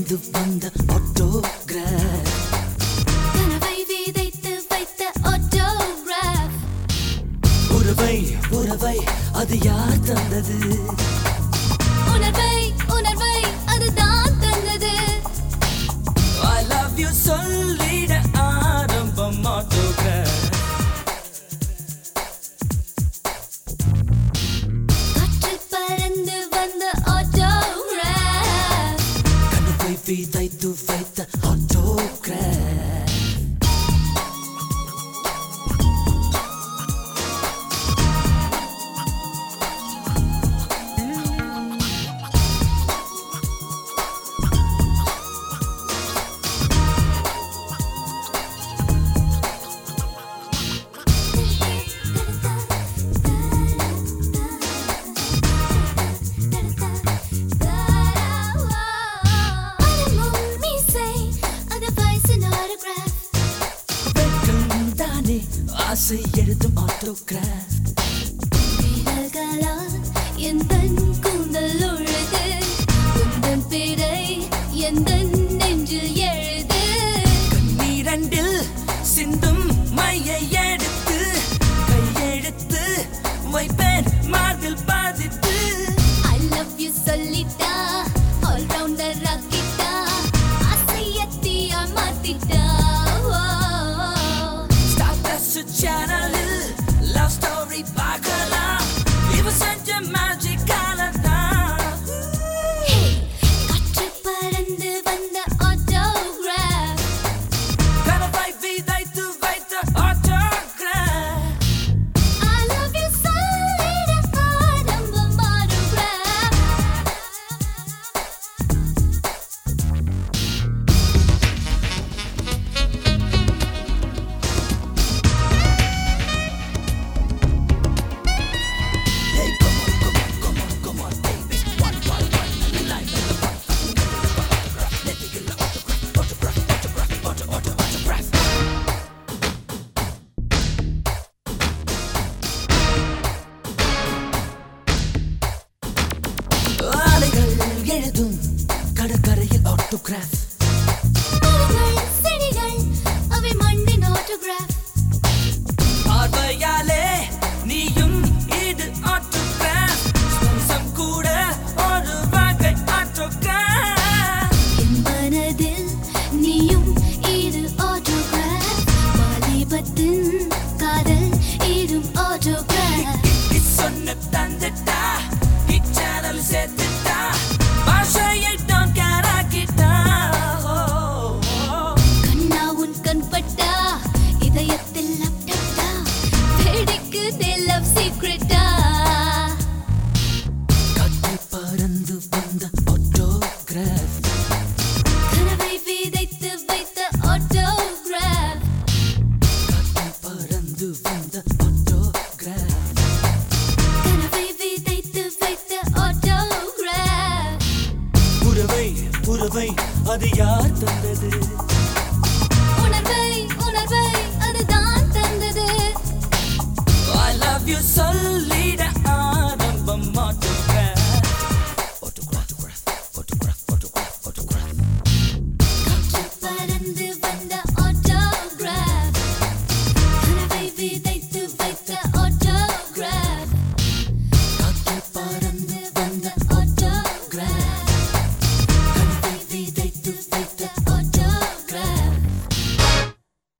எழுந்து வந்த ஆட்டோகிராஃப் கனவை விதைத்து வைத்த ஆட்டோகிராஃப் உறவை உறவை அது யார் தந்தது உணர்வை உணர்வை அதுதான் தந்தது I love you சொல்லிட ஆரம்பம் ஆட்டோகிராஃப் காற்றில் பறந்து வந்த ஆட்டோகிராஃப் கனவை விதைத்து வைத்த ஆட்டோகிராஃப் ஆசை எழுதும் ஆட்டோகிராஃப் விரல்களால் எந்தன் கூந்தல் உழுது உந்தன் பிறை எந்தன் நெஞ்சில் எழுது கண்ணீரண்டில் சிந்தும் மையை எடுத்து கையெழுத்து வைப்பேன் மார்பில் பாதித்து I love you சொல்லிட்டா ஆல்ரவுண்டர் ராக்கிட்டா ஆசையத்தியா மாத்திட்டா சேனலில் லவ் ஸ்டோரி பார்க்கலாம் இவ செஞ்ச மேஜிக்கால தான் காற்று பறந்து வந்த ஆட்டோகிராஃப் கனவை விதைத்து வைத்த ஆட்டோகிராஃப் I love you சொல்லிட ஆரம்பம் ஆட்டோகிராஃப் எழுதும் கடற்கரையில் ஆட்டோகிராஃப் மரங்கள் செடிகள் அவை மண்ணின் ஆட்டோகிராஃப் பார்வையாலே நீயும் இது ஆட்டோகிராஃப் ஸ்பர்சம் கூட ஒரு வகை ஆட்டோகிராஃப் என் மனதில் நீயும் இது ஆட்டோகிராஃப் வாலிபத்தின் காதல் இடும் ஆட்டோகிராஃப் சொன்ன தந்துட்டா இச்சேனல் சேர்த்துட்டா பாஷையை தான் காராக்கிட்டா கண்ணா உன் கண்பட்டா இதயத்தில் லேப்டாப்டா வெடிக்குதே லவ் சீக்ரெட்டா காற்றில் பறந்து வந்த ஆட்டோகிராஃப் கனவை விதைத்து வைத்த ஆட்டோகிராஃப் காற்றில் பறந்து வந்த ஆட்டோகிராஃப் கனவை விதைத்து வைத்த ஆட்டோகிராஃப் உறவை உறவை அது யார் தந்தது உணர்வை உணர்வை அதுதான் தந்தது I love you சொல்லி